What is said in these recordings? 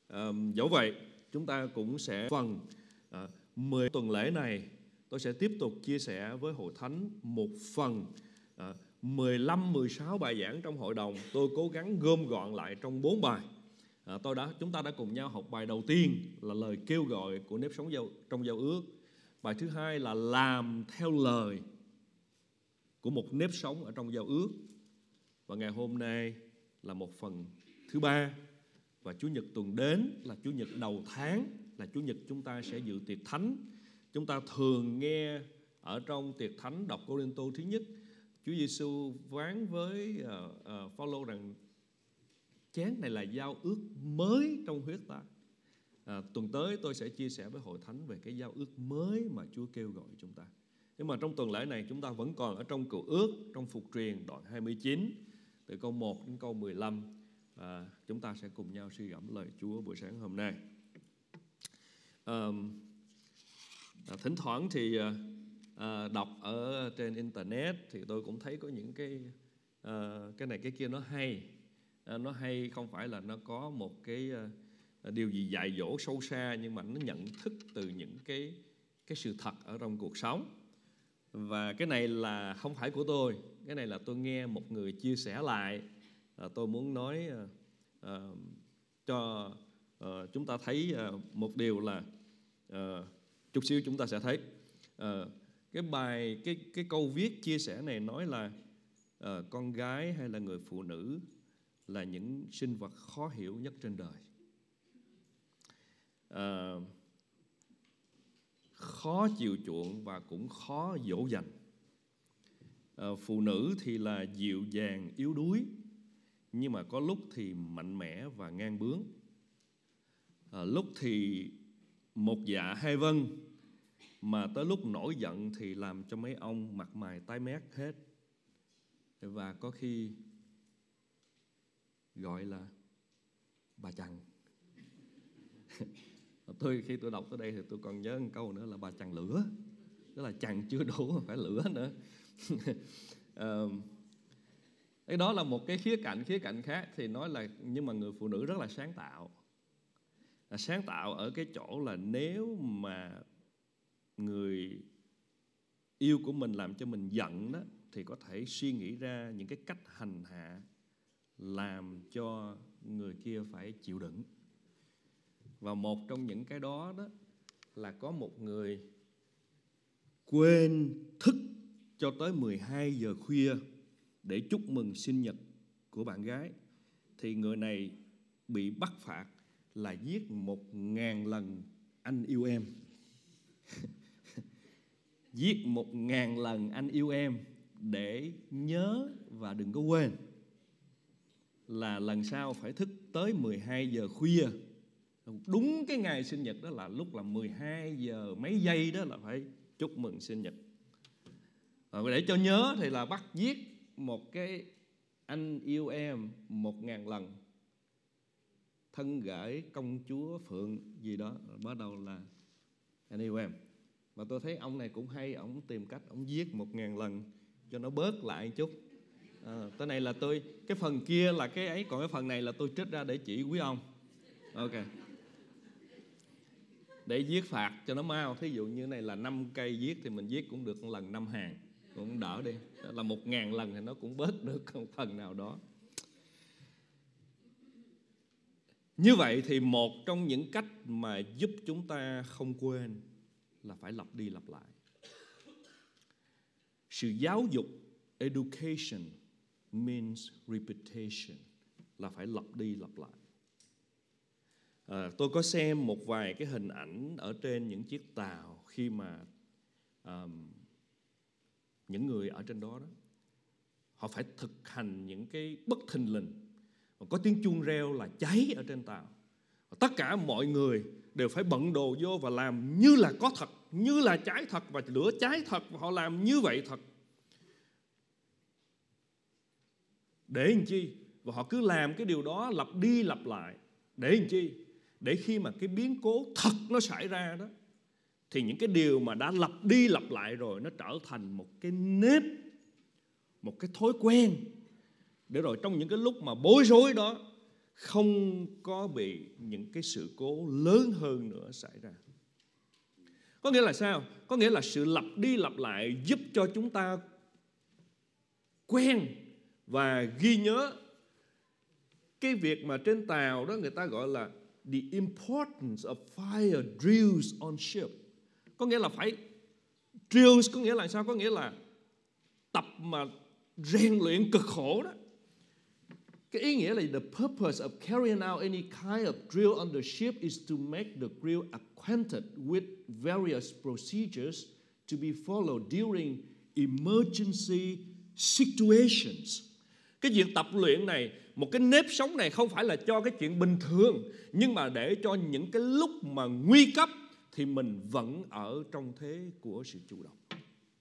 Dẫu vậy, chúng ta cũng sẽ phần 10 tuần lễ này, tôi sẽ tiếp tục chia sẻ với hội thánh một phần 15-16 bài giảng trong hội đồng. Tôi cố gắng gom gọn lại trong 4 bài. Chúng ta đã cùng nhau học bài đầu tiên là lời kêu gọi của nếp sống trong giao ước. Bài thứ hai là làm theo lời của một nếp sống ở trong giao ước. Và ngày hôm nay là một phần thứ ba. Và Chủ nhật tuần đến là Chủ nhật đầu tháng, là Chủ nhật chúng ta sẽ dự tiệc thánh. Chúng ta thường nghe ở trong tiệc thánh đọc Cô-rinh-tô thứ nhất, Chúa Giêsu phán với Phao-lô rằng chén này là giao ước mới trong huyết ta. Tuần tới tôi sẽ chia sẻ với hội thánh về cái giao ước mới mà Chúa kêu gọi chúng ta. Nhưng mà trong tuần lễ này chúng ta vẫn còn ở trong Cựu ước, trong Phục truyền đoạn 29, từ câu 1 đến câu 15. Chúng ta sẽ cùng nhau suy gẫm lời Chúa buổi sáng hôm nay. Thỉnh thoảng thì đọc ở trên internet thì tôi cũng thấy có những cái này cái kia nó hay. Nó hay không phải là nó có một cái điều gì dạy dỗ sâu xa, nhưng mà nó nhận thức từ những cái sự thật ở trong cuộc sống. Và cái này là không phải của tôi, cái này là tôi nghe một người chia sẻ lại. Tôi muốn nói cho chúng ta thấy một điều là chút xíu chúng ta sẽ thấy cái câu viết chia sẻ này nói là con gái hay là người phụ nữ là những sinh vật khó hiểu nhất trên đời. Khó chiều chuộng và cũng khó dỗ dành. Phụ nữ thì là dịu dàng yếu đuối, nhưng mà có lúc thì mạnh mẽ và ngang bướng. Lúc thì một dạ hai vâng, mà tới lúc nổi giận thì làm cho mấy ông mặt mày tái mét hết. Và có khi gọi là bà chằn. Khi tôi đọc tới đây thì tôi còn nhớ một câu nữa là bà chằn lửa. Tức là chằn chưa đủ mà phải lửa nữa. Cái đó là một cái khía cạnh khác thì nói là, nhưng mà người phụ nữ rất là sáng tạo. Sáng tạo ở cái chỗ là nếu mà người yêu của mình làm cho mình giận đó, thì có thể suy nghĩ ra những cái cách hành hạ làm cho người kia phải chịu đựng. Và một trong những cái đó là có một người quên thức cho tới 12 giờ khuya để chúc mừng sinh nhật của bạn gái. Thì người này bị bắt phạt là giết 1000 lần anh yêu em. Giết 1000 lần anh yêu em để nhớ và đừng có quên là lần sau phải thức tới 12 giờ khuya. Đúng cái ngày sinh nhật đó là lúc là 12 giờ mấy giây đó là phải chúc mừng sinh nhật. Để cho nhớ thì là bắt giết một cái anh yêu em 1000 lần. Thân gửi công chúa Phượng gì đó, bắt đầu là anh yêu em. Mà tôi thấy ông này cũng hay, ông tìm cách ông giết 1000 lần cho nó bớt lại một chút. Cái này là cái phần kia là cái ấy, còn cái phần này là tôi trích ra để chỉ quý ông. Ok. Để giết phạt cho nó mau. Thí dụ như này là 5 cây giết thì mình giết cũng được một lần 5 hàng, cũng đỡ đi. Đó là 1000 lần thì nó cũng bớt được một phần nào đó. Như vậy thì một trong những cách mà giúp chúng ta không quên là phải lặp đi lặp lại. Sự giáo dục, education means repetition, là phải lặp đi lặp lại. Tôi có xem một vài cái hình ảnh ở trên những chiếc tàu khi mà những người ở trên đó họ phải thực hành những cái bất thình lình. Có tiếng chuông reo là cháy ở trên tàu. Tất cả mọi người đều phải bận đồ vô và làm như là có thật, như là cháy thật và lửa cháy thật, và họ làm như vậy thật. Để làm chi? Và họ cứ làm cái điều đó lặp đi lặp lại. Để làm chi? Để khi mà cái biến cố thật nó xảy ra đó, thì những cái điều mà đã lặp đi lặp lại rồi nó trở thành một cái nếp, một cái thói quen. Để rồi trong những cái lúc mà bối rối đó không có bị những cái sự cố lớn hơn nữa xảy ra. Có nghĩa là sao? Có nghĩa là sự lặp đi lặp lại giúp cho chúng ta quen và ghi nhớ cái việc mà trên tàu đó người ta gọi là the importance of fire drills on ship. Có nghĩa là phải drills, có nghĩa là sao? Có nghĩa là tập mà rèn luyện cực khổ đó. Cái ý nghĩa là the purpose of carrying out any kind of drill on the ship is to make the crew acquainted with various procedures to be followed during emergency situations. Cái việc tập luyện này, một cái nếp sống này không phải là cho cái chuyện bình thường, nhưng mà để cho những cái lúc mà nguy cấp thì mình vẫn ở trong thế của sự chủ động.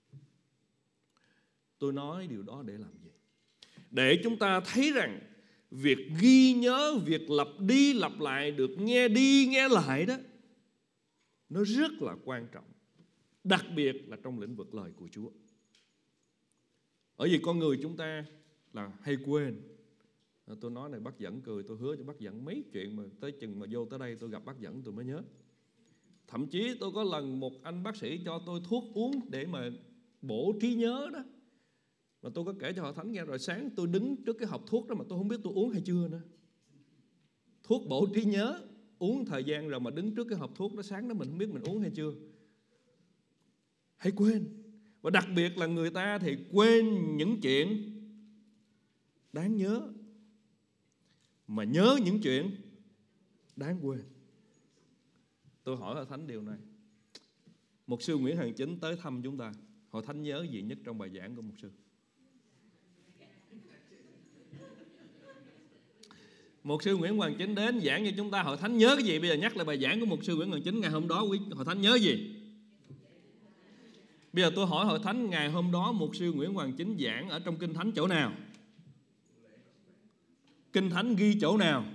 Tôi nói điều đó để làm gì? Để chúng ta thấy rằng việc ghi nhớ, việc lặp đi lặp lại, được nghe đi nghe lại đó, nó rất là quan trọng. Đặc biệt là trong lĩnh vực lời của Chúa. Bởi vì con người chúng ta là hay quên. Tôi nói này bác Dẫn cười, tôi hứa cho bác Dẫn mấy chuyện mà tới chừng mà vô tới đây tôi gặp bác Dẫn tôi mới nhớ. Thậm chí tôi có lần một anh bác sĩ cho tôi thuốc uống để mà bổ trí nhớ đó. Mà tôi có kể cho họ thánh nghe rồi, sáng tôi đứng trước cái hộp thuốc đó mà tôi không biết tôi uống hay chưa nữa. Thuốc bổ trí nhớ, uống thời gian rồi mà đứng trước cái hộp thuốc đó sáng đó mình không biết mình uống hay chưa. Hay quên. Và đặc biệt là người ta thì quên những chuyện đáng nhớ, mà nhớ những chuyện đáng quên. Tôi hỏi Hội Thánh điều này. Mục sư Nguyễn Hằng Chính tới thăm chúng ta, Hội Thánh nhớ gì nhất trong bài giảng của mục sư? Mục sư Nguyễn Hoàng Chính đến giảng cho chúng ta, Hội Thánh nhớ cái gì? Bây giờ nhắc lại bài giảng của mục sư Nguyễn Hoàng Chính ngày hôm đó, Hội Thánh nhớ gì? Bây giờ tôi hỏi Hội Thánh ngày hôm đó mục sư Nguyễn Hoàng Chính giảng ở trong Kinh Thánh chỗ nào? Kinh Thánh ghi chỗ nào?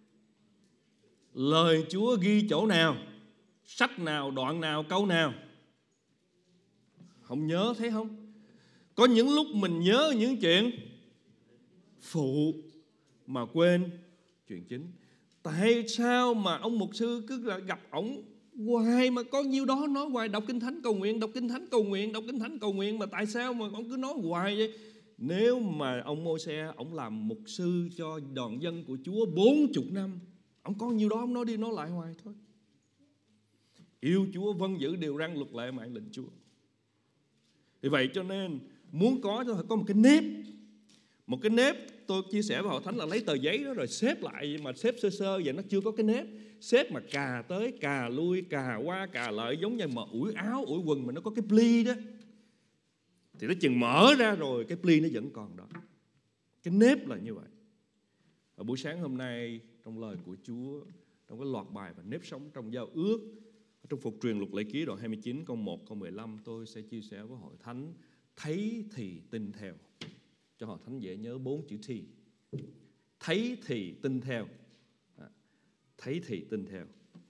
Lời Chúa ghi chỗ nào? Sách nào, đoạn nào, câu nào? Không nhớ, thấy không? Có những lúc mình nhớ những chuyện phụ mà quên chuyện chính. Tại sao mà ông mục sư cứ là gặp ổng hoài mà có nhiêu đó nói hoài, đọc Kinh Thánh cầu nguyện, đọc Kinh Thánh cầu nguyện, đọc Kinh Thánh cầu nguyện, mà tại sao mà ông cứ nói hoài vậy? Nếu mà ông Mô-se, ông làm mục sư cho đoàn dân của Chúa 40 năm, ông có nhiêu đó ông nói đi nói lại hoài thôi. Yêu Chúa, vâng giữ điều răn luật lệ mạng lệnh Chúa. Vì vậy cho nên muốn có một cái nếp. Một cái nếp tôi chia sẻ với Hội Thánh là lấy tờ giấy đó rồi xếp lại, mà xếp sơ sơ vậy nó chưa có cái nếp. Xếp mà cà tới, cà lui, cà qua, cà lại, giống như mà ủi áo, ủi quần mà nó có cái pli đó. Thì nó chừng mở ra rồi cái pli nó vẫn còn đó. Cái nếp là như vậy. Ở buổi sáng hôm nay trong lời của Chúa, trong cái loạt bài và nếp sống trong giao ước, trong Phục truyền Luật Lệ Ký đoạn 29 câu 1 câu 15, tôi sẽ chia sẻ với Hội Thánh thấy thì tin theo. Cho Hội Thánh dễ nhớ 4 chữ thi. Thấy thì tin theo. Thấy thì tin theo.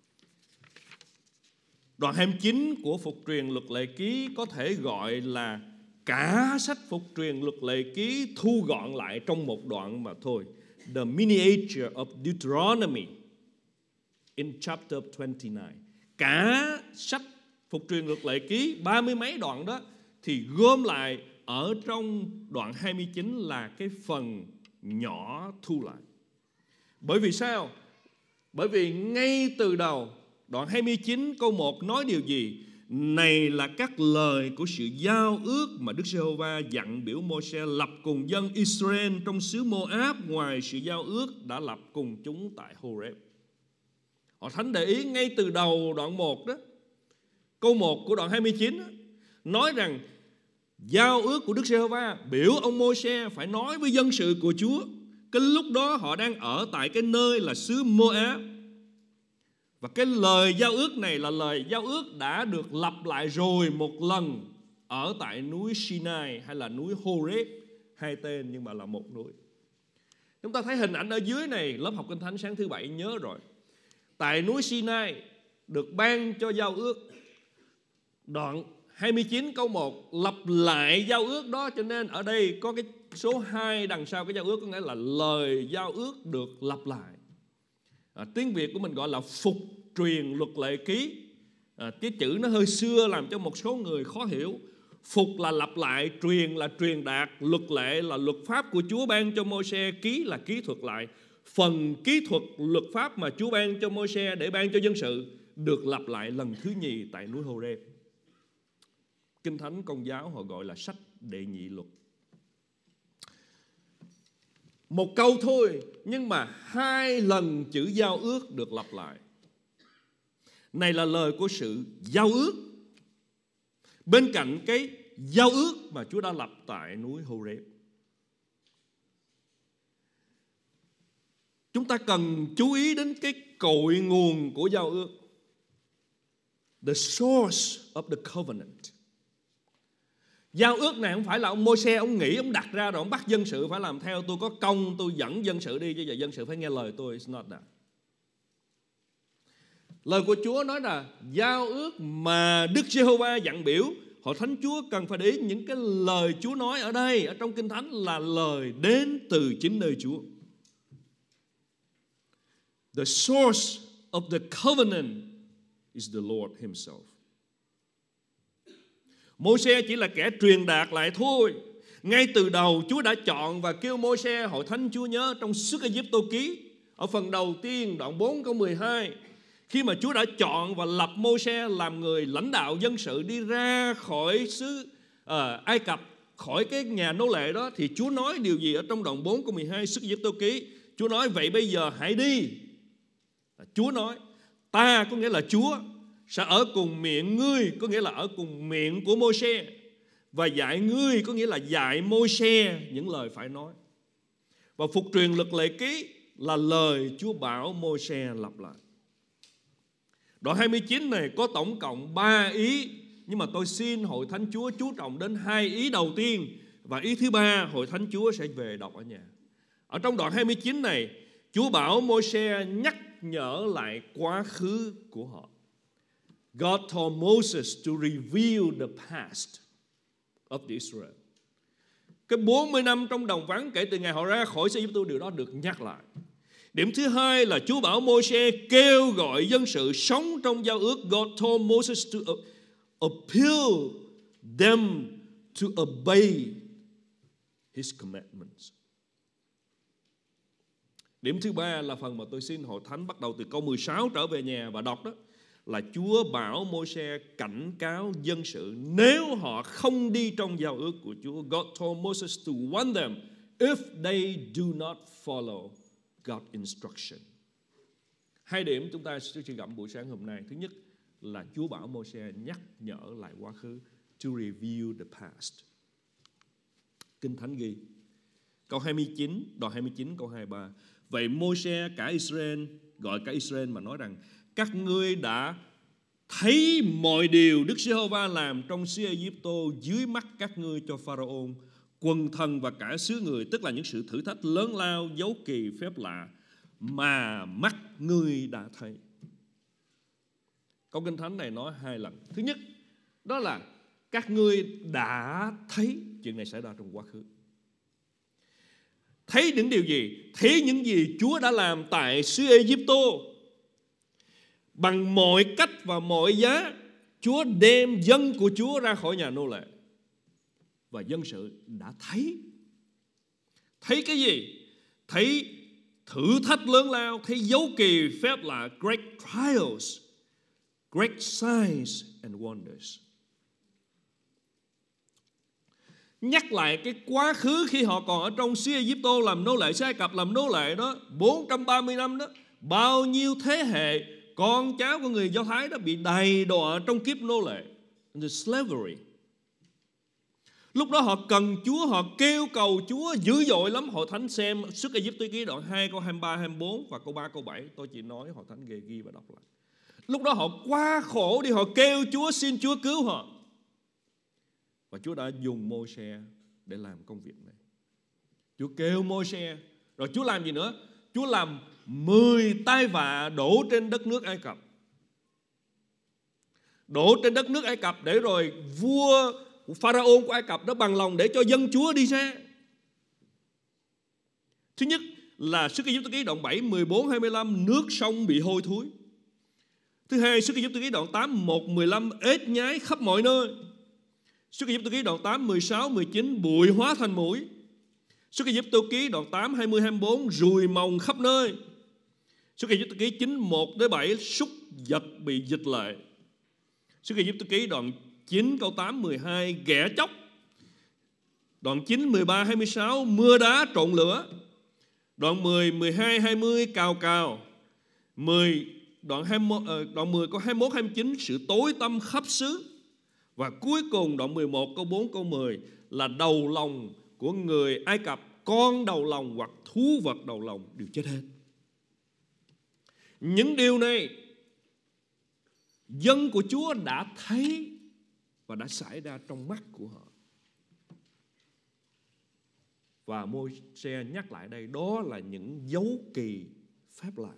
Đoạn 29 của Phục truyền Luật Lệ Ký có thể gọi là cả sách Phục truyền Luật Lệ Ký thu gọn lại trong một đoạn mà thôi. The miniature of Deuteronomy in chapter 29. Cả sách Phục truyền Luật Lệ Ký 30 mấy đoạn đó thì gom lại ở trong đoạn 29 là cái phần nhỏ thu lại. Bởi vì sao? Bởi vì ngay từ đầu đoạn 29 câu 1 nói điều gì? Này là các lời của sự giao ước mà Đức Giê-hô-va dặn biểu Mô-se lập cùng dân Israel trong xứ Mô-áp, ngoài sự giao ước đã lập cùng chúng tại Hô-rép. Họ Thánh để ý ngay từ đầu đoạn 1 đó, câu 1 của đoạn 29 đó, nói rằng giao ước của Đức Giê-hô-va biểu ông Mô-se phải nói với dân sự của Chúa. Cái lúc đó họ đang ở tại cái nơi là xứ Mô-áp. Và cái lời giao ước này là lời giao ước đã được lặp lại rồi một lần ở tại núi Sinai hay là núi Hô-rép, hai tên nhưng mà là một núi. Chúng ta thấy hình ảnh ở dưới này, lớp học Kinh Thánh sáng thứ Bảy nhớ rồi. Tại núi Sinai được ban cho giao ước. Đoạn 29 câu 1 lặp lại giao ước đó, cho nên ở đây có cái số 2 đằng sau cái giao ước, có nghĩa là lời giao ước được lặp lại. Tiếng Việt của mình gọi là phục truyền luật lệ ký. Cái chữ nó hơi xưa làm cho một số người khó hiểu. Phục là lặp lại, truyền là truyền đạt, luật lệ là luật pháp của Chúa ban cho Môi-se, ký là ký thuật lại. Phần ký thuật luật pháp mà Chúa ban cho Môi-se để ban cho dân sự được lặp lại lần thứ nhì tại núi Hô-rê. Kinh Thánh Công giáo họ gọi là sách Đệ Nhị Luật. Một câu thôi nhưng mà 2 lần chữ giao ước được lặp lại. Này là lời của sự giao ước bên cạnh cái giao ước mà Chúa đã lập tại núi Hô-rê. Chúng ta cần chú ý đến cái cội nguồn của giao ước. The source of the covenant. Giao ước này không phải là ông Môi-se ông nghĩ, ông đặt ra rồi ông bắt dân sự phải làm theo. Tôi có công, tôi dẫn dân sự đi, chứ giờ dân sự phải nghe lời tôi. It's not that. Lời của Chúa nói là giao ước mà Đức Giê-hô-va dặn biểu. Hội thánh Chúa cần phải để ý những cái lời Chúa nói ở đây, ở trong Kinh Thánh là lời đến từ chính nơi Chúa. The source of the covenant is the Lord Himself. Môi-se chỉ là kẻ truyền đạt lại thôi. Ngay từ đầu Chúa đã chọn và kêu Môi-se, hội thánh Chúa nhớ trong Xuất Ai-cập ký ở phần đầu tiên đoạn 4 câu 12, khi mà Chúa đã chọn và lập Môi-se làm người lãnh đạo dân sự đi ra khỏi xứ Ai Cập, khỏi cái nhà nô lệ đó, thì Chúa nói điều gì ở trong đoạn 4 câu 12 Xuất Ai-cập ký? Chúa nói vậy bây giờ hãy đi. Chúa nói ta, có nghĩa là Chúa, sẽ ở cùng miệng ngươi, có nghĩa là ở cùng miệng của Môi-se, và dạy ngươi, có nghĩa là dạy Môi-se những lời phải nói. Và phục truyền luật lệ ký là lời Chúa bảo Môi-se lặp lại. Đoạn 29 này có tổng cộng 3 ý, nhưng mà tôi xin hội thánh Chúa chú trọng đến 2 ý đầu tiên, và ý thứ 3 hội thánh Chúa sẽ về đọc ở nhà. Ở trong đoạn 29 này, Chúa bảo Môi-se nhắc nhở lại quá khứ của họ. God told Moses to reveal the past of Israel. Cái 40 năm trong đồng vắng kể từ ngày họ ra khỏi xứ Ai Cập, điều đó được nhắc lại. Điểm thứ hai là Chúa bảo Môi-se kêu gọi dân sự sống trong giao ước. God told Moses to appeal them to obey His commandments. Điểm thứ ba là phần mà tôi xin hội thánh bắt đầu từ câu 16 trở về nhà và đọc đó, là Chúa bảo Môi-se cảnh cáo dân sự nếu họ không đi trong giao ước của Chúa. God told Moses to warn them if they do not follow God's instruction. 2 điểm chúng ta sẽ gặm buổi sáng hôm nay. Thứ nhất là Chúa bảo Môi-se nhắc nhở lại quá khứ, to review the past. Kinh Thánh ghi câu 29, đoạn 29 câu 23. Vậy Môi-se cả Israel, gọi cả Israel mà nói rằng các ngươi đã thấy mọi điều Đức Giê-hô-va làm trong xứ Ai-cập dưới mắt các ngươi cho Pharaoh, quần thần và cả xứ người, tức là những sự thử thách lớn lao, dấu kỳ, phép lạ mà mắt ngươi đã thấy. Câu Kinh Thánh này nói 2 lần. Thứ nhất, đó là các ngươi đã thấy chuyện này xảy ra trong quá khứ. Thấy những điều gì? Thấy những gì Chúa đã làm tại xứ Ai-cập. Bằng mọi cách và mọi giá, Chúa đem dân của Chúa ra khỏi nhà nô lệ. Và dân sự đã thấy. Thấy cái gì? Thấy thử thách lớn lao, thấy dấu kỳ phép lạ, great trials, great signs and wonders. Nhắc lại cái quá khứ khi họ còn ở trong xứ Ai-cập làm nô lệ, xứ Ai Cập làm nô lệ đó, 430 năm đó, bao nhiêu thế hệ con cháu của người Do Thái đó bị đầy đọa trong kiếp nô lệ, the slavery. Lúc đó họ cần Chúa, họ kêu cầu Chúa dữ dội lắm. Hội thánh xem Xuất Ai-cập ký đoạn 2 câu 23, 24 và câu 3, câu 7. Tôi chỉ nói hội thánh ghi và đọc lại. Lúc đó họ quá khổ đi, họ kêu Chúa, xin Chúa cứu họ. Và Chúa đã dùng Môi-se để làm công việc này. Chúa kêu Môi-se, rồi Chúa làm gì nữa? Chúa làm 10 tai vạ đổ trên đất nước Ai Cập. Đổ trên đất nước Ai Cập để rồi vua Pharaoh của Ai Cập đó bằng lòng để cho dân Chúa đi ra. Thứ nhất, là Xuất Ai Cập Ký đoạn 7, 14, 25, nước sông bị hôi thối. Thứ hai, Xuất Ai Cập Ký đoạn 8, 1, 15, ếch nhái khắp mọi nơi. Xuất Ai Cập Ký đoạn 8, 16, 19, bụi hóa thành muỗi. Xuất Ai Cập Ký đoạn 8, 20, 24, ruồi mòng khắp nơi. Xuất Ai Cập Ký 9, 1 đến 7, súc vật bị dịch lệ. Xuất Ai Cập Ký đoạn 9 câu 8, 12, ghẻ chóc. Đoạn 9, 13, 26, mưa đá trộn lửa. Đoạn 10, 12, 20, cào cào. Đoạn 10 câu 21, 29, sự tối tăm khắp xứ. Và cuối cùng đoạn 11 câu 4 câu 10 là đầu lòng của người Ai Cập, con đầu lòng hoặc thú vật đầu lòng đều chết hết. Những điều này dân của Chúa đã thấy và đã xảy ra trong mắt của họ. Và Môi-se nhắc lại đây, đó là những dấu kỳ phép lạ.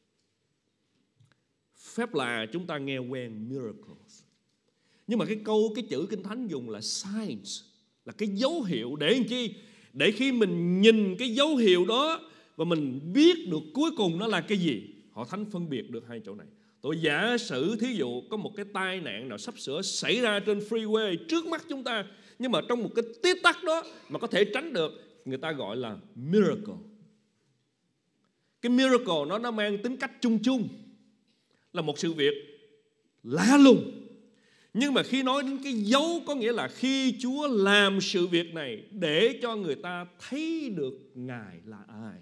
Phép lạ chúng ta nghe quen miracles. Nhưng mà cái chữ Kinh Thánh dùng là signs, là cái dấu hiệu để làm chi? Để khi mình nhìn cái dấu hiệu đó và mình biết được cuối cùng nó là cái gì. Họ Thánh phân biệt được hai chỗ này. Tôi giả sử thí dụ có một cái tai nạn nào sắp sửa xảy ra trên freeway trước mắt chúng ta, nhưng mà trong một cái tích tắc đó mà có thể tránh được, người ta gọi là miracle. Cái miracle nó mang tính cách chung chung, là một sự việc lạ lùng. Nhưng mà khi nói đến cái dấu, có nghĩa là khi Chúa làm sự việc này để cho người ta thấy được Ngài là ai.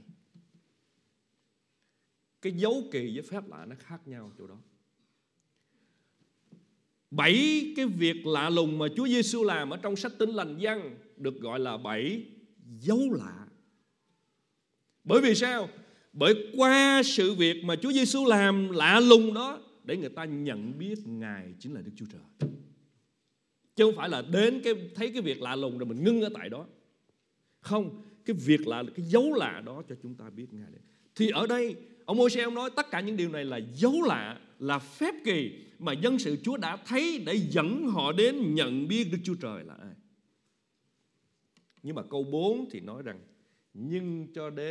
Cái dấu kỳ với phép lạ nó khác nhau chỗ đó. 7 cái việc lạ lùng mà Chúa Giêsu làm ở trong sách Tin Lành Giăng được gọi là 7 dấu lạ. Bởi vì sao? Bởi qua sự việc mà Chúa Giêsu làm lạ lùng đó để người ta nhận biết Ngài chính là Đức Chúa Trời. Chứ không phải là đến thấy cái việc lạ lùng rồi mình ngưng ở tại đó. Không, cái việc lạ, cái dấu lạ đó cho chúng ta biết Ngài đấy. Thì ở đây ông Môi-se ông nói tất cả những điều này là dấu lạ, là phép kỳ mà dân sự Chúa đã thấy để dẫn họ đến nhận biết Đức Chúa Trời là ai. Nhưng mà câu 4 thì nói rằng nhưng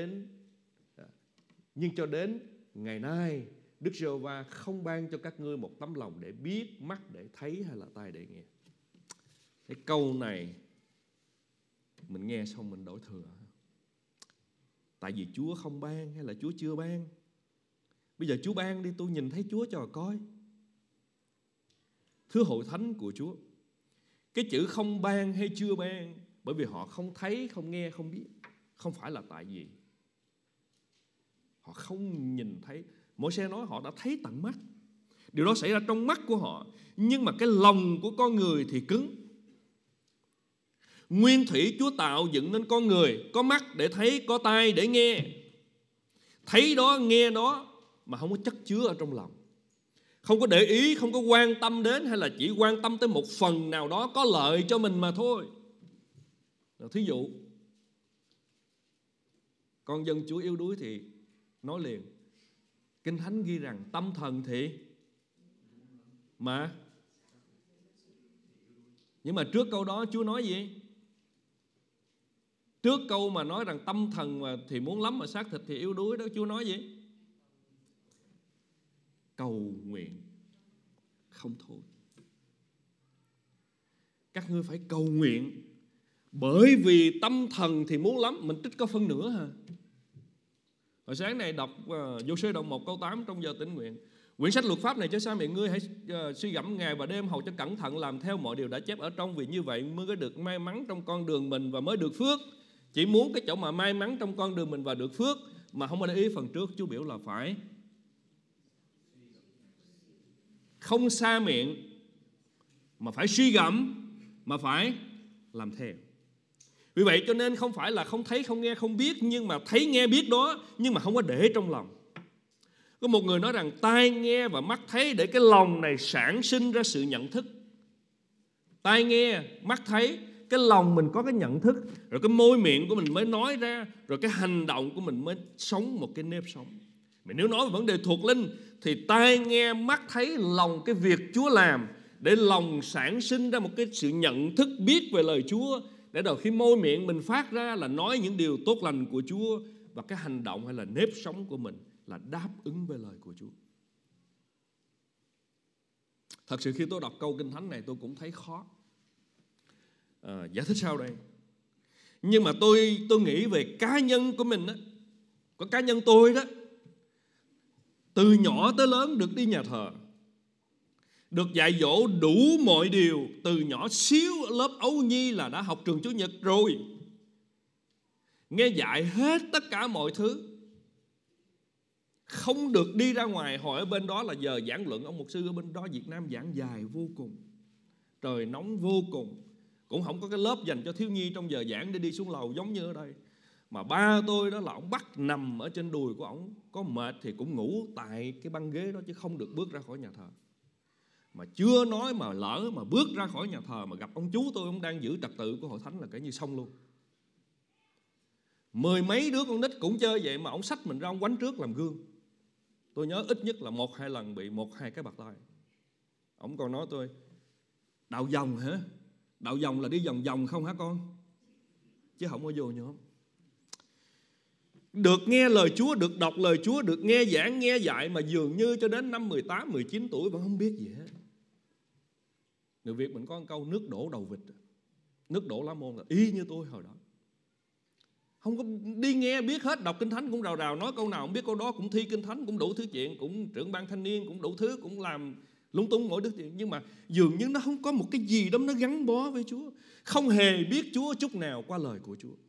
cho đến ngày nay Đức Giê-hô-va không ban cho các ngươi một tấm lòng để biết, mắt để thấy hay là tai để nghe. Cái câu này mình nghe xong mình đổ thừa. Tại vì Chúa không ban hay là Chúa chưa ban? Bây giờ Chúa ban đi, tôi nhìn thấy Chúa cho coi. Thưa hội thánh của Chúa, cái chữ không ban hay chưa ban bởi vì họ không thấy, không nghe, không biết. Không phải là tại vì họ không nhìn thấy. Môi-se nói họ đã thấy tận mắt. Điều đó xảy ra trong mắt của họ. Nhưng mà cái lòng của con người thì cứng. Nguyên thủy Chúa tạo dựng nên con người có mắt để thấy, có tai để nghe. Thấy đó, nghe đó mà không có chất chứa ở trong lòng. Không có để ý, không có quan tâm đến, hay là chỉ quan tâm tới một phần nào đó có lợi cho mình mà thôi. Thí dụ con dân Chúa yếu đuối thì nói liền. Kinh Thánh ghi rằng tâm thần thì mà. Nhưng mà trước câu đó Chúa nói gì? Trước câu mà nói rằng tâm thần mà thì muốn lắm mà xác thịt thì yếu đuối đó, Chúa nói gì? Cầu nguyện không thôi. Các ngươi phải cầu nguyện, bởi vì tâm thần thì muốn lắm. Mình trích có phân nửa hả? Hồi sáng này đọc Giô-suê đoạn 1 câu 8 trong giờ tĩnh nguyện. Quyển sách luật pháp này cho xa miệng ngươi, hãy suy gẫm ngày và đêm, hầu cho cẩn thận làm theo mọi điều đã chép ở trong, vì như vậy mới có được may mắn trong con đường mình và mới được phước. Chỉ muốn cái chỗ mà may mắn trong con đường mình và được phước, mà không có để ý phần trước Chúa biểu là phải không xa miệng, mà phải suy gẫm, mà phải làm theo. Vì vậy cho nên không phải là không thấy, không nghe, không biết, nhưng mà thấy, nghe, biết đó, nhưng mà không có để trong lòng. Có một người nói rằng tai nghe và mắt thấy để cái lòng này sản sinh ra sự nhận thức. Tai nghe, mắt thấy, cái lòng mình có cái nhận thức, rồi cái môi miệng của mình mới nói ra, rồi cái hành động của mình mới sống một cái nếp sống. Mà nếu nói về vấn đề thuộc linh thì tai nghe, mắt thấy, lòng cái việc Chúa làm để lòng sản sinh ra một cái sự nhận thức biết về lời Chúa, để rồi khi môi miệng mình phát ra là nói những điều tốt lành của Chúa, và cái hành động hay là nếp sống của mình là đáp ứng với lời của Chúa. Thật sự khi tôi đọc câu Kinh Thánh này tôi cũng thấy khó. Giải thích sao đây? Nhưng mà tôi nghĩ về cá nhân của mình đó, có cá nhân tôi đó, từ nhỏ tới lớn được đi nhà thờ, được dạy dỗ đủ mọi điều, từ nhỏ xíu lớp ấu nhi là đã học trường Chủ nhật rồi, nghe dạy hết tất cả mọi thứ, không được đi ra ngoài. Hồi ở bên đó là giờ giảng luận, ông mục sư ở bên đó Việt Nam giảng dài vô cùng, trời nóng vô cùng, cũng không có cái lớp dành cho thiếu nhi trong giờ giảng để đi xuống lầu giống như ở đây. Mà ba tôi đó là ông bắt nằm ở trên đùi của ông, có mệt thì cũng ngủ tại cái băng ghế đó chứ không được bước ra khỏi nhà thờ. Mà chưa nói mà lỡ mà bước ra khỏi nhà thờ mà gặp ông chú tôi, ông đang giữ trật tự của hội thánh là cái như xong luôn. Mười mấy đứa con nít cũng chơi vậy mà ông xách mình ra ông quánh trước làm gương. Tôi nhớ ít nhất là 1-2 lần bị 1-2 cái bạt tay. Ông còn nói tôi: đạo vòng hả? Đạo vòng là đi vòng vòng không hả con? Chứ không có vô nhóm. Được nghe lời Chúa, được đọc lời Chúa, được nghe giảng, nghe dạy mà dường như cho đến năm 18, 19 tuổi vẫn không biết gì hết. Người Việt mình có một câu nước đổ đầu vịt, nước đổ lá môn là y như tôi hồi đó. Không có đi nghe biết hết, đọc Kinh Thánh cũng rào rào, nói câu nào không biết câu đó, cũng thi Kinh Thánh, cũng đủ thứ chuyện, cũng trưởng ban thanh niên, cũng đủ thứ, cũng làm lung tung mỗi thứ chuyện. Nhưng mà dường như nó không có một cái gì đó nó gắn bó với Chúa, không hề biết Chúa chút nào qua lời của Chúa.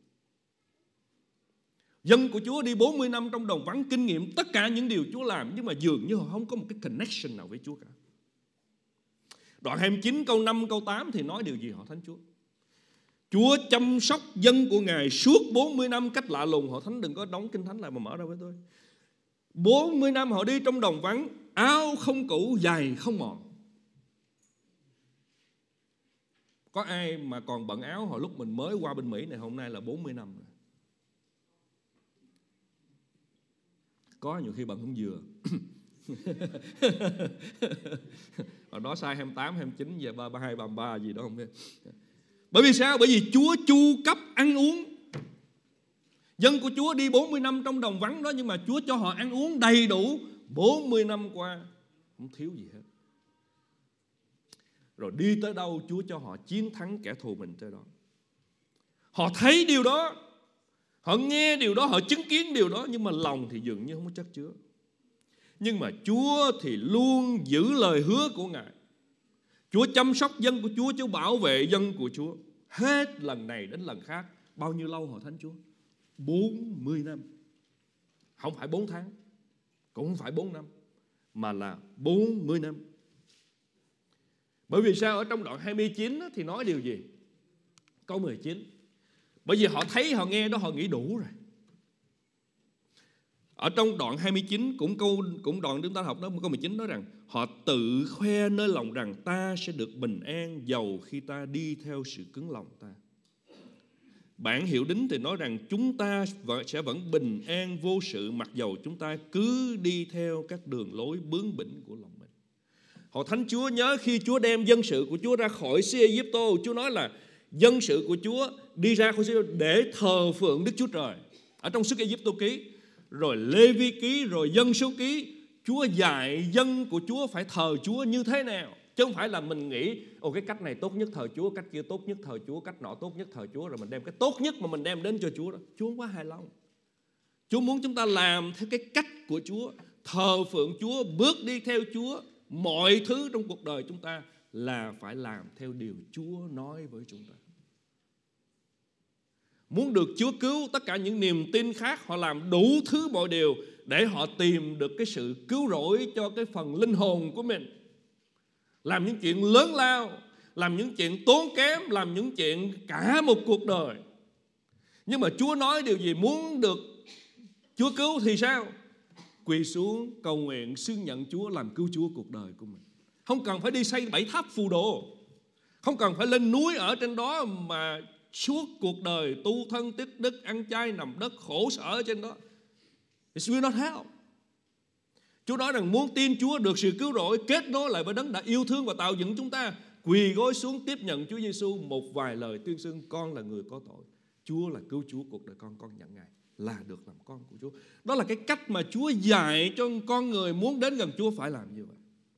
Dân của Chúa đi 40 năm trong đồng vắng, kinh nghiệm tất cả những điều Chúa làm, nhưng mà dường như họ không có một cái connection nào với Chúa cả. Đoạn 29 câu 5 câu 8 thì nói điều gì họ thánh Chúa? Chúa chăm sóc dân của Ngài suốt 40 năm cách lạ lùng. Họ thánh đừng có đóng Kinh Thánh lại mà mở ra với tôi. 40 năm họ đi trong đồng vắng, áo không cũ, giày không mòn. Có ai mà còn bận áo hồi lúc mình mới qua bên Mỹ này, hôm nay là 40 năm rồi? Có, nhiều khi bận không vừa. Hồi đó sai 28, 29, giờ 32, 33 gì đó không biết. Bởi vì sao? Bởi vì Chúa chu cấp ăn uống. Dân của Chúa đi 40 năm trong đồng vắng đó, nhưng mà Chúa cho họ ăn uống đầy đủ 40 năm qua, không thiếu gì hết. Rồi đi tới đâu Chúa cho họ chiến thắng kẻ thù mình tới đó. Họ thấy điều đó, họ nghe điều đó, họ chứng kiến điều đó, nhưng mà lòng thì dường như không có chất chứa. Nhưng mà Chúa thì luôn giữ lời hứa của Ngài. Chúa chăm sóc dân của Chúa, Chúa bảo vệ dân của Chúa hết lần này đến lần khác. Bao nhiêu lâu hội thánh Chúa? 40 năm. Không phải 4 tháng, cũng không phải 4 năm, mà là 40 năm. Bởi vì sao? Ở trong đoạn 29 thì nói điều gì? Câu 19. Bởi vì họ thấy, họ nghe đó, họ nghĩ đủ rồi. Ở trong đoạn 29 cũng đoạn chúng ta học đó, câu 19 nói rằng họ tự khoe nơi lòng rằng ta sẽ được bình an dầu khi ta đi theo sự cứng lòng ta. Bản hiệu đính thì nói rằng chúng ta sẽ vẫn bình an vô sự mặc dầu chúng ta cứ đi theo các đường lối bướng bỉnh của lòng mình. Họ thánh Chúa nhớ khi Chúa đem dân sự của Chúa ra khỏi xứ Ai-cập, Chúa nói là dân sự của Chúa đi ra khỏi xứ để thờ phượng Đức Chúa Trời. Ở trong Xuất Ai-cập ký, rồi Lê Vi ký, rồi Dân Số ký, Chúa dạy dân của Chúa phải thờ Chúa như thế nào. Chứ không phải là mình nghĩ cái cách này tốt nhất thờ Chúa, cách kia tốt nhất thờ Chúa, cách nọ tốt nhất thờ Chúa, rồi mình đem cái tốt nhất mà mình đem đến cho Chúa đó. Chúa không quá hài lòng. Chúa muốn chúng ta làm theo cái cách của Chúa, thờ phượng Chúa, bước đi theo Chúa. Mọi thứ trong cuộc đời chúng ta là phải làm theo điều Chúa nói với chúng ta. Muốn được Chúa cứu, tất cả những niềm tin khác họ làm đủ thứ mọi điều để họ tìm được cái sự cứu rỗi cho cái phần linh hồn của mình. Làm những chuyện lớn lao, làm những chuyện tốn kém, làm những chuyện cả một cuộc đời. Nhưng mà Chúa nói điều gì? Muốn được Chúa cứu thì sao? Quỳ xuống cầu nguyện, xưng nhận Chúa làm cứu Chúa cuộc đời của mình. Không cần phải đi xây 7 tháp phù đồ, không cần phải lên núi ở trên đó mà suốt cuộc đời tu thân tích đức, ăn chay nằm đất, khổ sở trên đó. It will not help. Chúa nói rằng muốn tin Chúa được sự cứu rỗi, kết nối lại với Đấng đã yêu thương và tạo dựng chúng ta, quỳ gối xuống tiếp nhận Chúa Giêsu, một vài lời tuyên xưng con là người có tội, Chúa là cứu Chúa cuộc đời con nhận Ngài. là được làm con của Chúa. Đó là cái cách mà Chúa dạy cho con người muốn đến gần Chúa phải làm như vậy.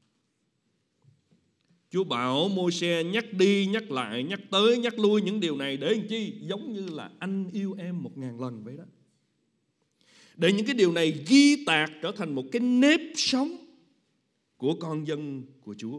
Chúa bảo Môi-se nhắc đi, nhắc lại, nhắc tới, nhắc lui những điều này để làm chi? Giống như là anh yêu em 1000 lần vậy đó. Để những cái điều này ghi tạc trở thành một cái nếp sống của con dân của Chúa.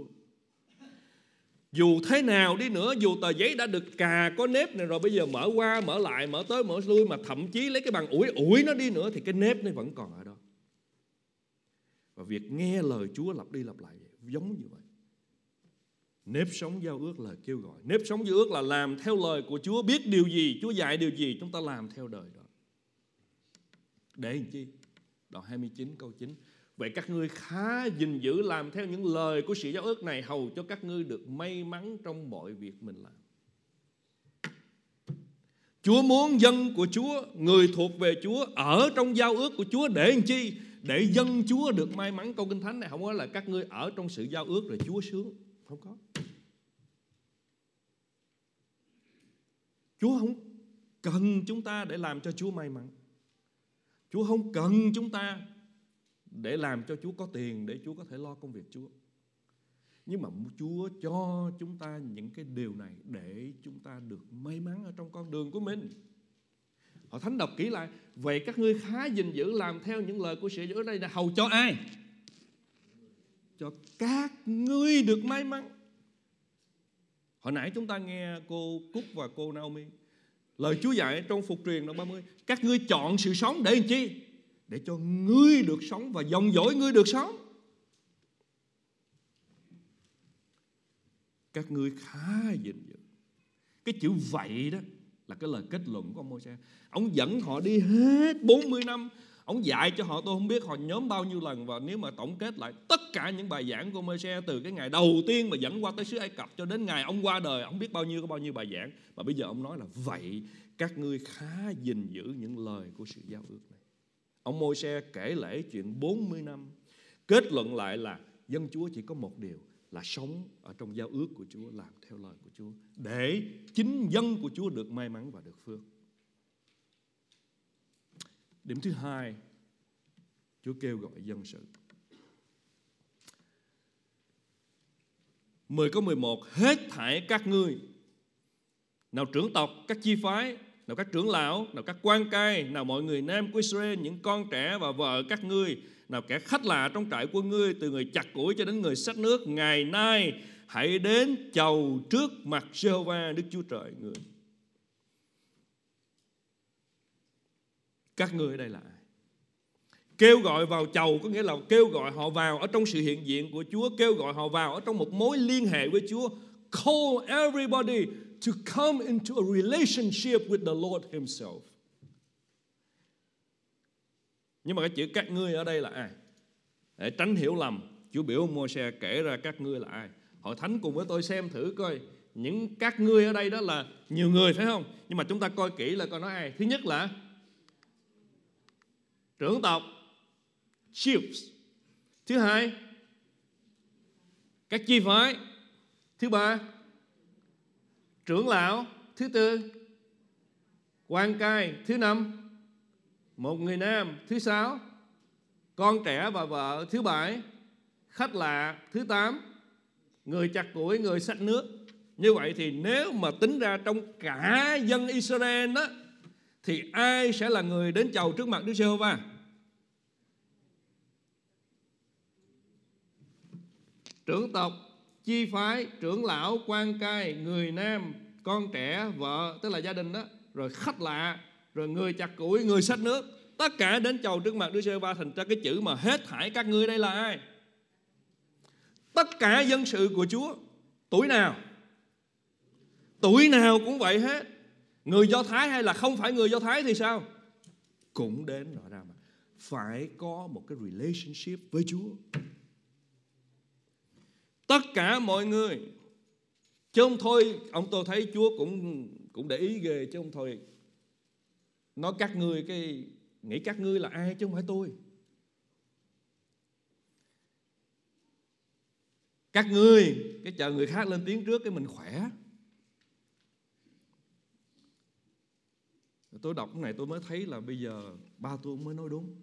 Dù thế nào đi nữa, dù tờ giấy đã được cà có nếp này rồi, bây giờ mở qua, mở lại, mở tới, mở lui, mà thậm chí lấy cái bàn ủi nó đi nữa, thì cái nếp nó vẫn còn ở đó. Và việc nghe lời Chúa lặp đi lặp lại giống như vậy. Nếp sống giao ước là kêu gọi. Nếp sống giao ước là làm theo lời của Chúa. Biết điều gì, Chúa dạy điều gì, chúng ta làm theo đời đó. Để làm chi? Đoạn 29 câu 9. Vậy các ngươi khá gìn giữ làm theo những lời của sự giao ước này, hầu cho các ngươi được may mắn trong mọi việc mình làm. Chúa muốn dân của Chúa, người thuộc về Chúa, ở trong giao ước của Chúa để làm chi? Để dân Chúa được may mắn. Câu Kinh Thánh này không có là các ngươi ở trong sự giao ước rồi Chúa sướng. Không có. Chúa không cần chúng ta để làm cho Chúa may mắn. Chúa không cần chúng ta để làm cho Chúa có tiền, để Chúa có thể lo công việc Chúa. Nhưng mà Chúa cho chúng ta những cái điều này để chúng ta được may mắn ở trong con đường của mình. Họ Thánh đọc kỹ lại. Vậy các ngươi khá gìn giữ làm theo những lời của sự giao ước này là hầu cho ai? Cho các ngươi được may mắn. Hồi nãy chúng ta nghe cô Cúc và cô Naomi. Lời Chúa dạy trong Phục truyền đoạn 30. Các ngươi chọn sự sống để làm chi? Để cho ngươi được sống và dòng dõi ngươi được sống. Các ngươi khá gìn giữ. Cái chữ vậy đó là cái lời kết luận của ông Môi-se. Ông dẫn họ đi hết 40 năm. Ông dạy cho họ, tôi không biết họ nhóm bao nhiêu lần. Và nếu mà tổng kết lại tất cả những bài giảng của Môi-se từ cái ngày đầu tiên mà dẫn qua tới xứ Ai Cập cho đến ngày ông qua đời, ông biết bao nhiêu bài giảng. Mà bây giờ ông nói là vậy các ngươi khá gìn giữ những lời của sự giao ước này. Ông Môi-se kể lể chuyện 40 năm. Kết luận lại là dân Chúa chỉ có một điều là sống ở trong giao ước của Chúa, làm theo lời của Chúa, để chính dân của Chúa được may mắn và được phước. Điểm thứ hai, Chúa kêu gọi dân sự. 10 câu 11. Hết thảy các ngươi, nào trưởng tộc, các chi phái, nào các trưởng lão, nào các quan cai, nào mọi người nam của Israel, những con trẻ và vợ các ngươi, nào kẻ khách lạ trong trại quân ngươi, từ người chặt củi cho đến người xách nước, ngày nay hãy đến chầu trước mặt Giê-hô-va Đức Chúa Trời người. Các ngươi ở đây là ai? Kêu gọi vào chầu có nghĩa là kêu gọi họ vào ở trong sự hiện diện của Chúa, kêu gọi họ vào ở trong một mối liên hệ với Chúa. Call everybody to come into a relationship with the Lord himself. Nhưng mà cái chữ các ngươi ở đây là ai? Để tránh hiểu lầm, Chúa biểu ông Môi-se kể ra các ngươi là ai. Hội thánh cùng với tôi xem thử coi những các ngươi ở đây đó là nhiều người phải không? Nhưng mà chúng ta coi kỹ là coi nói ai. Thứ nhất là trưởng tộc, chiefs. Thứ hai, các chi phái. Thứ ba, trưởng lão. Thứ tư, quan cai. Thứ năm, một người nam. Thứ sáu, con trẻ và vợ. Thứ bảy, khách lạ. Thứ tám, người chặt củi, người xách nước. Như vậy thì nếu mà tính ra trong cả dân Israel đó, thì ai sẽ là người đến chầu trước mặt Đức Giê-hô-va? Trưởng tộc, chi phái, trưởng lão, quan cai, người nam, con trẻ, vợ, tức là gia đình đó, rồi khách lạ, rồi người chặt củi, người xách nước. Tất cả đến chầu trước mặt Đức Giê-hô-va. Thành ra cái chữ mà hết thảy các ngươi đây là ai? Tất cả dân sự của Chúa. Tuổi nào? Tuổi nào cũng vậy hết. Người Do Thái hay là không phải người Do Thái thì sao? Cũng đến rõ ràng mà. Phải có một cái relationship với Chúa. Tất cả mọi người. Chứ không thôi, ông tôi thấy Chúa cũng để ý ghê. Chứ không thôi nói các ngươi, cái nghĩ các ngươi là ai chứ không phải tôi. Các ngươi, cái chờ người khác lên tiếng trước cái mình khỏe. Tôi đọc cái này tôi mới thấy là bây giờ ba tôi mới nói đúng.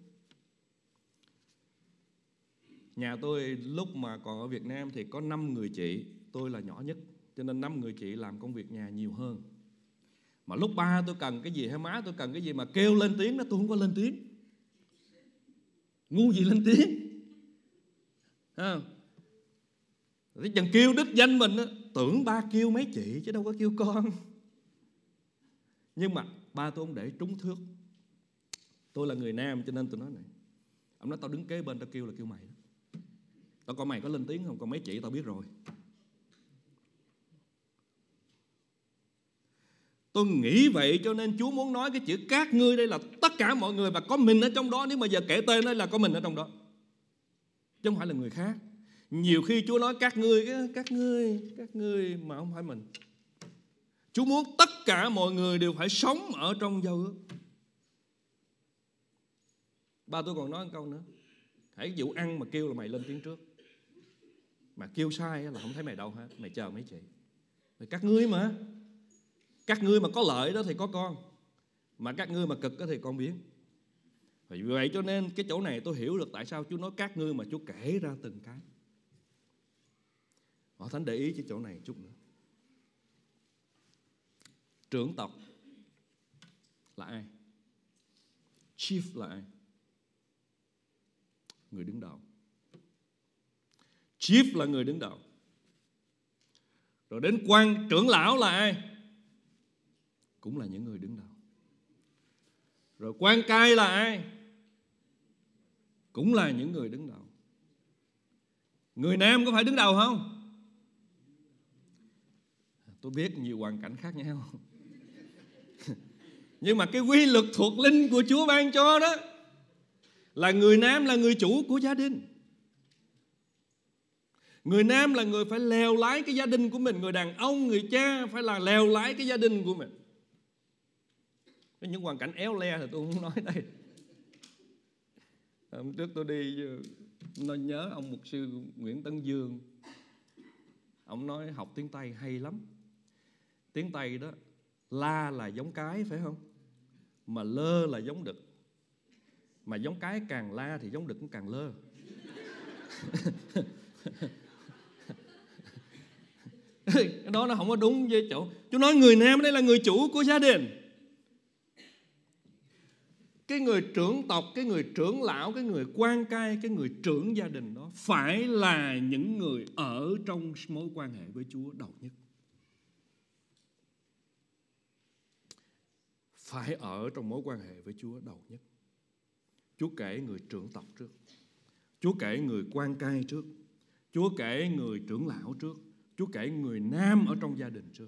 Nhà tôi lúc mà còn ở Việt Nam thì có 5 người chị, tôi là nhỏ nhất, cho nên 5 người chị làm công việc nhà nhiều hơn. Mà lúc ba tôi cần cái gì hay má tôi cần cái gì mà kêu lên tiếng đó, tôi không có lên tiếng. Ngu gì lên tiếng. Thế chẳng kêu đích danh mình đó, tưởng ba kêu mấy chị chứ đâu có kêu con. Nhưng mà ba tôi không để trúng thước. Tôi là người Nam cho nên tôi nói này. Ông nói tao đứng kế bên tao kêu là kêu mày đó. Tao coi mày có lên tiếng không, còn mấy chị tao biết rồi. Tôi nghĩ vậy cho nên Chúa muốn nói cái chữ các ngươi đây là tất cả mọi người và có mình ở trong đó. Nếu mà giờ kể tên đây là có mình ở trong đó, chứ không phải là người khác. Nhiều khi Chúa nói các ngươi mà không phải mình. Chúa muốn tất cả mọi người đều phải sống ở trong giao ước. Ba tôi còn nói một câu nữa. Hãy vụ ăn mà kêu là mày lên tiếng trước. Mà kêu sai là không thấy mày đâu hết. Mày chờ mấy chị. Các ngươi mà. Các ngươi mà có lợi đó thì có con. Mà các ngươi mà cực đó thì con biến. Vì vậy cho nên cái chỗ này tôi hiểu được tại sao Chúa nói các ngươi mà Chúa kể ra từng cái. Họ Thánh để ý cái chỗ này chút nữa. Trưởng tộc là ai? Chief là ai? Người đứng đầu. Chief là người đứng đầu. Rồi đến quan trưởng lão là ai? Cũng là những người đứng đầu. Rồi quan cai là ai? Cũng là những người đứng đầu. Người nam có phải đứng đầu không? Tôi biết nhiều hoàn cảnh khác nhau. Nhưng mà cái quy luật thuộc linh của Chúa ban cho đó là người nam là người chủ của gia đình. Người nam là người phải lèo lái cái gia đình của mình. Người đàn ông, người cha phải là lèo lái cái gia đình của mình. Những hoàn cảnh éo le thì tôi không nói đây. Hôm trước tôi đi, nó nhớ ông mục sư Nguyễn Tấn Dương. Ông nói học tiếng Tây hay lắm. Tiếng Tây đó, la là giống cái phải không? Mà lơ là giống đực. Mà giống cái càng la thì giống đực cũng càng lơ. Cái đó nó không có đúng với chỗ. Chú nói người nam đây là người chủ của gia đình. Cái người trưởng tộc, cái người trưởng lão, cái người quan cai, cái người trưởng gia đình đó phải là những người ở trong mối quan hệ với Chúa đầu nhất. Phải ở trong mối quan hệ với Chúa đầu nhất. Chúa kể người trưởng tộc trước. Chúa kể người quan cai trước. Chúa kể người trưởng lão trước. Chúa kể người nam ở trong gia đình trước.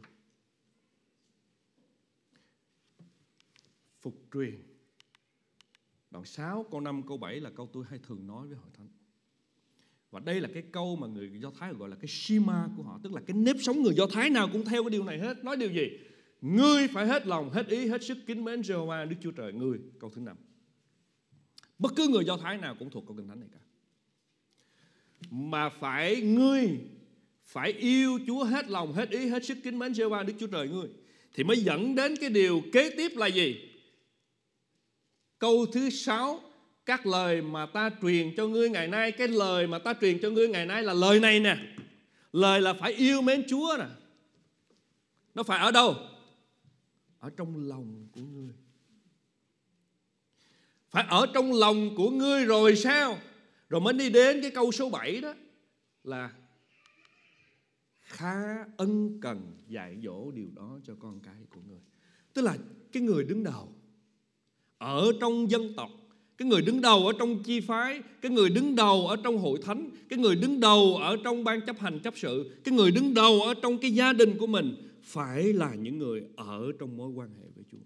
Phục truyền. Đoạn 6, câu 5, câu 7 là câu tôi hay thường nói với hội thánh. Và đây là cái câu mà người Do Thái gọi là cái Shema của họ. Tức là cái nếp sống người Do Thái nào cũng theo cái điều này hết. Nói điều gì? Ngươi phải hết lòng, hết ý, hết sức kính mến Giê-hô-va Đức Chúa Trời ngươi. Câu thứ 5. Bất cứ người Do Thái nào cũng thuộc câu Kinh Thánh này cả. Mà ngươi phải yêu Chúa hết lòng, hết ý, hết sức kính mến Giê-hô-va Đức Chúa Trời ngươi. Thì mới dẫn đến cái điều kế tiếp là gì? Câu thứ 6, các lời mà ta truyền cho ngươi ngày nay. Cái lời mà ta truyền cho ngươi ngày nay là lời này nè. Lời là phải yêu mến Chúa nè. Nó phải ở đâu? Ở trong lòng của ngươi. Phải ở trong lòng của ngươi rồi sao? Rồi mới đi đến cái câu số 7 đó là khá ân cần dạy dỗ điều đó cho con cái của ngươi. Tức là cái người đứng đầu ở trong dân tộc, cái người đứng đầu ở trong chi phái, cái người đứng đầu ở trong hội thánh, cái người đứng đầu ở trong ban chấp hành chấp sự, cái người đứng đầu ở trong cái gia đình của mình phải là những người ở trong mối quan hệ với Chúa.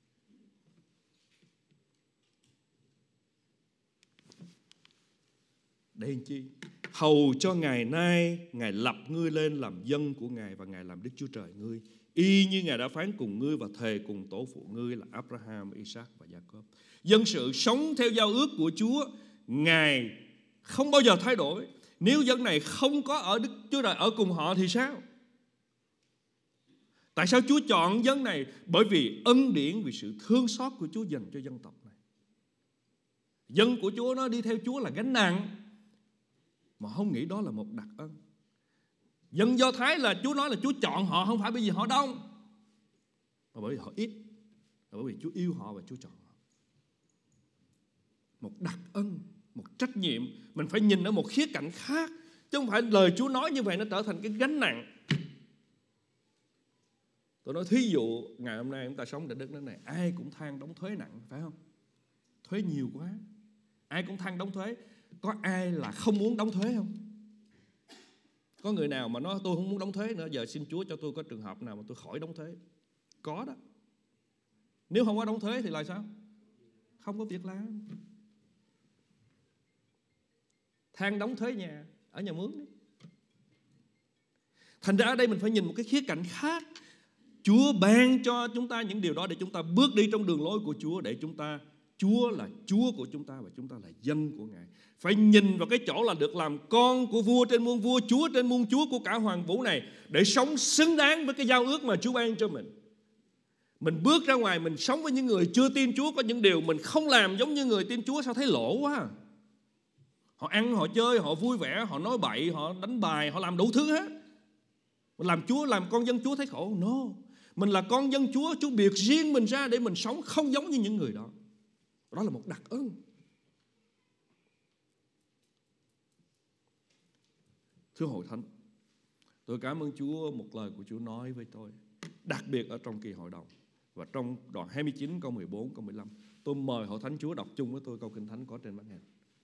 Để làm chi? Hầu cho ngày nay Ngài lập ngươi lên làm dân của Ngài và Ngài làm Đức Chúa Trời ngươi, y như Ngài đã phán cùng ngươi và thề cùng tổ phụ ngươi là Abraham, Isaac và Jacob. Dân sự sống theo giao ước của Chúa, Ngài không bao giờ thay đổi. Nếu dân này không có ở Đức Chúa Trời ở cùng họ thì sao? Tại sao Chúa chọn dân này? Bởi vì ân điển, vì sự thương xót của Chúa dành cho dân tộc này. Dân của Chúa nó đi theo Chúa là gánh nặng, mà không nghĩ đó là một đặc ân. Dân Do Thái là Chúa nói là Chúa chọn họ không phải bởi vì họ đông, mà bởi vì họ ít, mà bởi vì Chúa yêu họ và Chúa chọn họ. Một đặc ân, một trách nhiệm. Mình phải nhìn ở một khía cạnh khác, chứ không phải lời Chúa nói như vậy nó trở thành cái gánh nặng. Tôi nói thí dụ ngày hôm nay chúng ta sống tại đất nước này, ai cũng than đóng thuế nặng, phải không? Thuế nhiều quá, ai cũng than đóng thuế. Có ai là không muốn đóng thuế không? Có người nào mà nói tôi không muốn đóng thuế nữa, giờ xin Chúa cho tôi có trường hợp nào mà tôi khỏi đóng thuế? Có đó. Nếu không có đóng thuế thì là sao? Không có việc làm. Than đóng thuế nhà, ở nhà mướn đi. Thành ra ở đây mình phải nhìn một cái khía cạnh khác. Chúa ban cho chúng ta những điều đó để chúng ta bước đi trong đường lối của Chúa, để Chúa là Chúa của chúng ta và chúng ta là dân của Ngài. Phải nhìn vào cái chỗ là được làm con của vua trên muôn vua, Chúa trên muôn Chúa của cả hoàng vũ này, để sống xứng đáng với cái giao ước mà Chúa ban cho mình. Mình bước ra ngoài, mình sống với những người chưa tin Chúa, có những điều mình không làm giống như người tin Chúa, sao thấy lỗ quá. Họ ăn, họ chơi, họ vui vẻ, họ nói bậy, họ đánh bài, họ làm đủ thứ hết. Mình làm Chúa, làm con dân Chúa thấy khổ. No, mình là con dân Chúa, Chúa biệt riêng mình ra để mình sống không giống như những người đó. Đó là một đặc ân. Thưa hội thánh, tôi cảm ơn Chúa một lời của Chúa nói với tôi, đặc biệt ở trong kỳ hội đồng và trong đoạn 29 câu 14 câu 15. Tôi mời hội thánh Chúa đọc chung với tôi câu Kinh Thánh có trên màn hình.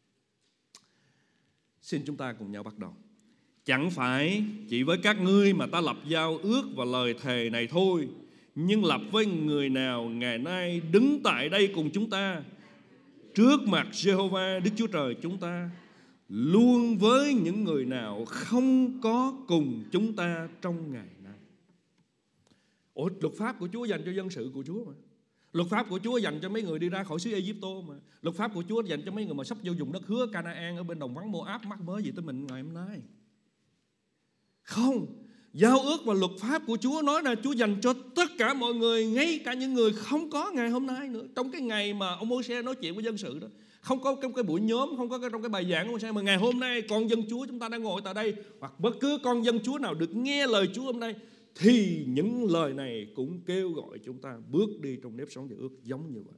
Xin chúng ta cùng nhau bắt đầu. Chẳng phải chỉ với các ngươi mà ta lập giao ước và lời thề này thôi, nhưng lập với người nào ngày nay đứng tại đây cùng chúng ta trước mặt Giê-hô-va Đức Chúa Trời chúng ta, luôn với những người nào không có cùng chúng ta trong ngày nay. Luật pháp của Chúa dành cho dân sự của Chúa mà. Luật pháp của Chúa dành cho mấy người đi ra khỏi xứ Ai-Cập mà. Luật pháp của Chúa dành cho mấy người mà sắp vô vùng đất hứa Canaan ở bên đồng vắng Moab, mắc mớ gì tới mình ngày hôm nay. Không, giao ước và luật pháp của Chúa nói là Chúa dành cho tất cả mọi người, ngay cả những người không có ngày hôm nay nữa. Trong cái ngày mà ông Mô-se nói chuyện với dân sự đó, không có trong cái buổi nhóm, không có trong cái bài giảng của Mô-se, mà ngày hôm nay con dân Chúa chúng ta đang ngồi tại đây, hoặc bất cứ con dân Chúa nào được nghe lời Chúa hôm nay, thì những lời này cũng kêu gọi chúng ta bước đi trong nếp sống giao ước giống như vậy.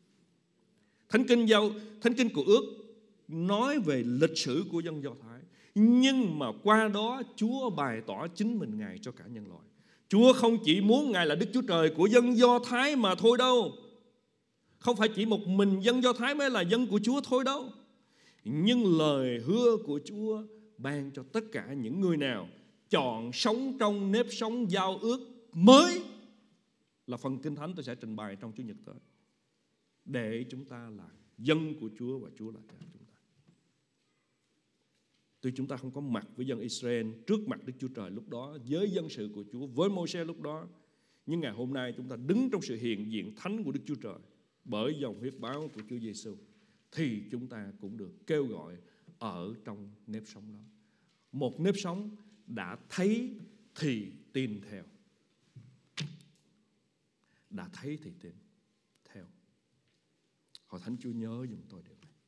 Thánh kinh của ước nói về lịch sử của dân Do Thái, nhưng mà qua đó Chúa bày tỏ chính mình Ngài cho cả nhân loại. Chúa không chỉ muốn Ngài là Đức Chúa Trời của dân Do Thái mà thôi đâu. Không phải chỉ một mình dân Do Thái mới là dân của Chúa thôi đâu. Nhưng lời hứa của Chúa ban cho tất cả những người nào chọn sống trong nếp sống giao ước mới, là phần Kinh Thánh tôi sẽ trình bày trong Chủ nhật tới, để chúng ta là dân của Chúa và Chúa là cha chúng ta. Tuy chúng ta không có mặt với dân Israel trước mặt Đức Chúa Trời lúc đó, với dân sự của Chúa, với Môi-se lúc đó, nhưng ngày hôm nay chúng ta đứng trong sự hiện diện thánh của Đức Chúa Trời bởi dòng huyết báo của Chúa Giêsu, thì chúng ta cũng được kêu gọi ở trong nếp sống đó. Một nếp sống đã thấy thì tin theo. Đã thấy thì tin theo. Hội thánh Chúa nhớ giùm tôi điều này.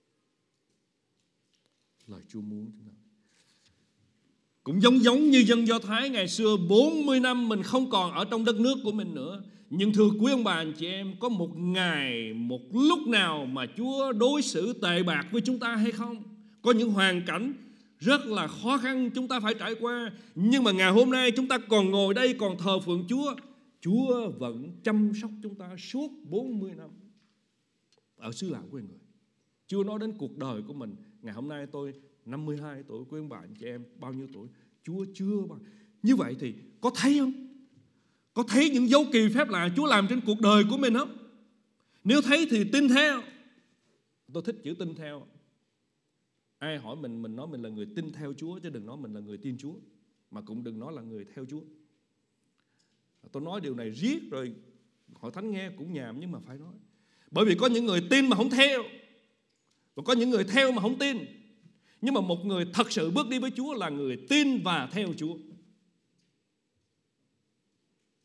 Lời Chúa muốn chúng ta cũng giống như dân Do Thái ngày xưa, 40 năm mình không còn ở trong đất nước của mình nữa. Nhưng thưa quý ông bà anh chị em, có một ngày, một lúc nào mà Chúa đối xử tệ bạc với chúng ta hay không? Có những hoàn cảnh rất là khó khăn chúng ta phải trải qua, nhưng mà ngày hôm nay chúng ta còn ngồi đây, còn thờ phượng Chúa. Chúa vẫn chăm sóc chúng ta suốt 40 năm ở xứ lạ quê người. Chúa nói đến cuộc đời của mình. Ngày hôm nay tôi 52 tuổi, quý ông bà anh chị em bao nhiêu tuổi? Chúa chưa bao. Như vậy thì có thấy không? Có thấy những dấu kỳ phép lạ Chúa làm trên cuộc đời của mình không? Nếu thấy thì tin theo. Tôi thích chữ tin theo. Ai hỏi mình nói mình là người tin theo Chúa, chứ đừng nói mình là người tin Chúa, mà cũng đừng nói là người theo Chúa. Tôi nói điều này riết rồi hội thánh nghe cũng nhàm, nhưng mà phải nói. Bởi vì có những người tin mà không theo, và có những người theo mà không tin. Nhưng mà một người thật sự bước đi với Chúa là người tin và theo Chúa.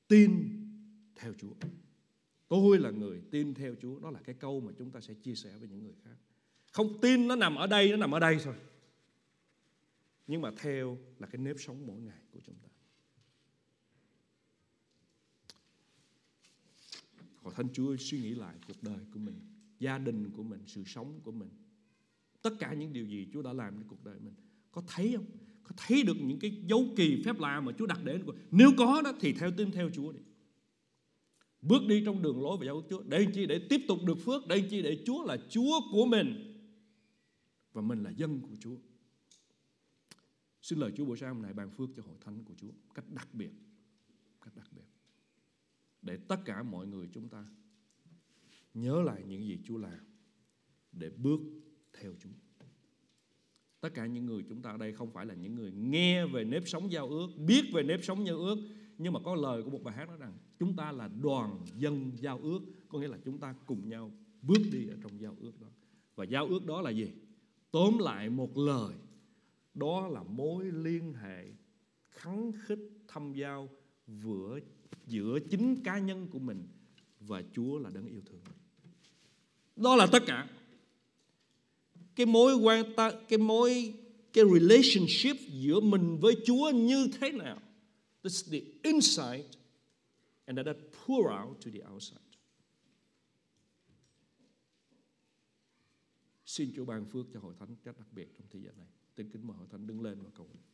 tin theo Chúa. Tôi là người tin theo Chúa. Đó là cái câu mà chúng ta sẽ chia sẻ với những người khác. Không tin nó nằm ở đây, nó nằm ở đây thôi. Nhưng mà theo là cái nếp sống mỗi ngày của chúng ta. Hội thánh Chúa suy nghĩ lại cuộc đời của mình, gia đình của mình, sự sống của mình. Tất cả những điều gì Chúa đã làm trong cuộc đời mình. Có thấy không? Có thấy được những cái dấu kỳ phép lạ mà Chúa đặt để? Nếu có đó thì tin theo Chúa đi. Bước đi trong đường lối và giáo ước Chúa. Để chi? Để tiếp tục được phước. Để chi? Để Chúa là Chúa của mình và mình là dân của Chúa. Xin lời Chúa buổi sáng hôm nay ban phước cho hội thánh của Chúa cách đặc biệt. Để tất cả mọi người chúng ta nhớ lại những gì Chúa làm để bước theo Chúa. Tất cả những người chúng ta ở đây không phải là những người nghe về nếp sống giao ước, biết về nếp sống giao ước, nhưng mà có lời của một bài hát nói rằng chúng ta là đoàn dân giao ước, có nghĩa là chúng ta cùng nhau bước đi ở trong giao ước đó. Và giao ước đó là gì? Tóm lại một lời, đó là mối liên hệ khăng khít thâm giao giữa chính cá nhân của mình và Chúa là đấng yêu thương. Đó là tất cả. Cái relationship giữa mình với Chúa như thế nào? That's the inside and that pour out to the outside. Xin Chúa ban phước cho hội thánh cách đặc biệt trong thời gian này. Tin kính mời hội thánh đứng lên và cầu nguyện.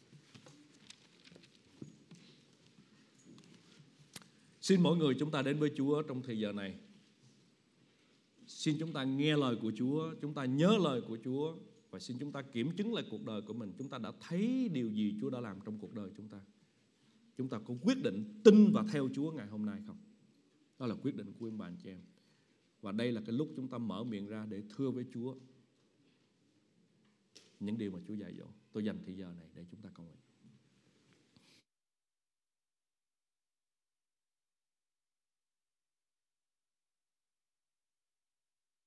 Xin mỗi người chúng ta đến với Chúa trong thời giờ này. Xin chúng ta nghe lời của Chúa, chúng ta nhớ lời của Chúa và xin chúng ta kiểm chứng lại cuộc đời của mình. Chúng ta đã thấy điều gì Chúa đã làm trong cuộc đời chúng ta? Chúng ta có quyết định tin và theo Chúa ngày hôm nay không? Đó là quyết định của anh bà anh chị em. Và đây là cái lúc chúng ta mở miệng ra để thưa với Chúa những điều mà Chúa dạy dỗ. Tôi dành thời giờ này để chúng ta cầu nguyện.